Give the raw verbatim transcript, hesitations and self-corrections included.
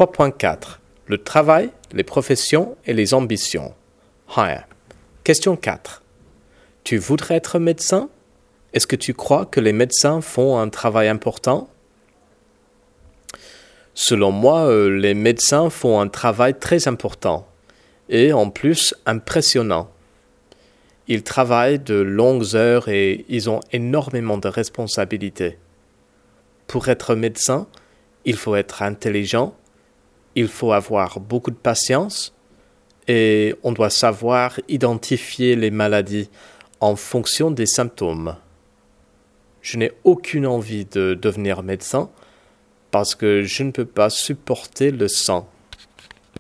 trois point quatre. Le travail, les professions et les ambitions. Higher. Question quatre. Tu voudrais être médecin? Est-ce que tu crois que les médecins font un travail important? Selon moi, euh, les médecins font un travail très important et en plus impressionnant. Ils travaillent de longues heures et ils ont énormément de responsabilités. Pour être médecin, il faut être intelligent, il faut avoir beaucoup de patience et on doit savoir identifier les maladies en fonction des symptômes. Je n'ai aucune envie de devenir médecin parce que je ne peux pas supporter le sang.